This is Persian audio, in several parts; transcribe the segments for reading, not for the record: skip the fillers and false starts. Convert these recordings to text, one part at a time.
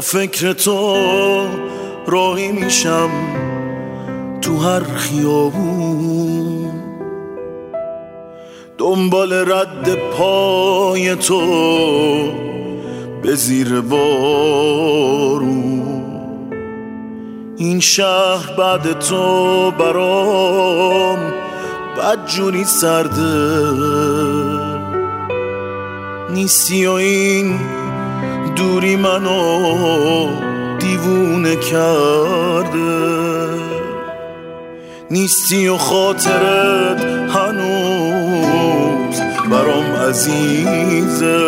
فکر تو راهی میشم تو هر خیابون، دنبال رد پای تو به زیر بارون. این شهر بعد تو برام بدجوری سرده نیستی و این دوری منو دیوونه کرده. نیستی و خاطرت هنوز برام عزیزه،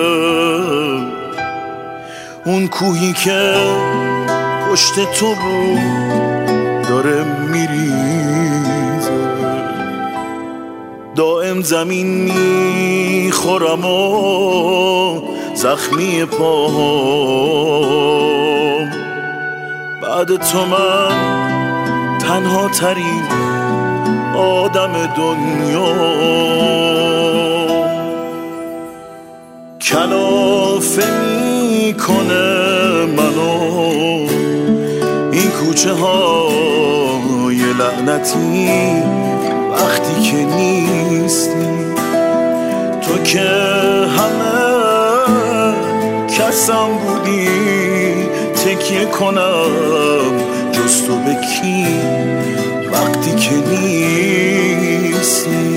اون کوهی که پشت تو بود داره میریزه. دائم زمین میخورم و زخمی پاهام، بعد تو من تنها ترین آدم دنیا. کلافه میکنه منو این کوچه های لعنتی وقتی که نیستی تو، که همه کسم بودی تکیه کنم جز تو به کی وقتی که نیستی.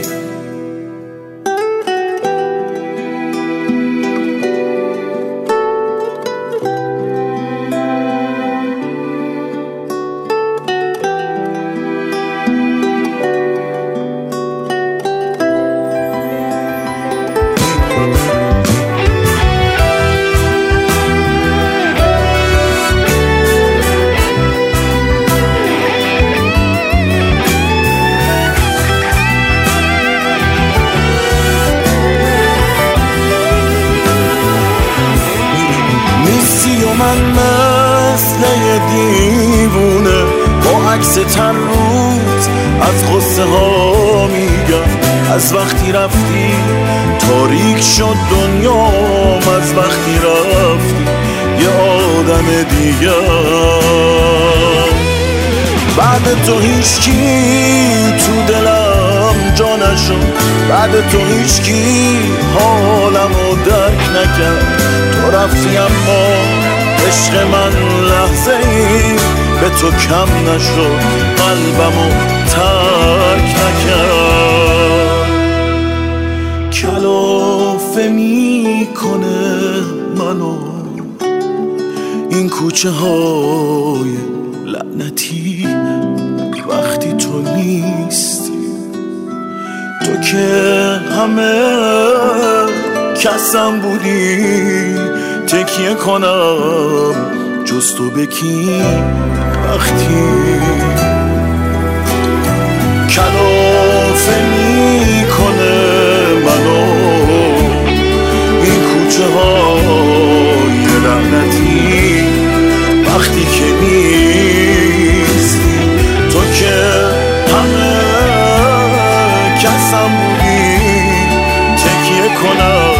من مثل یه دیوونه با عکس تن روز از غصه ها میگم، از وقتی رفتی تاریک شد دنیام، از وقتی رفتی یه آدم دیگه. بعد تو هیچکی تو دلم جا نشد، بعد تو هیچکی حالمو درک نکرد. تو رفتی اما عشق من لحظه ای به تو کم نشد، قلبمو ترک نکرد. کلافه میکنه منو این کوچه های لعنتی وقتی تو نیستی تو، که همه کسم بودی تکیه کنم جز تو به کی وقتی. کلافه میکنه منو این کوچه های لعنتی وقتی که نیستی تو، که همه کسم بودی تکیه کنم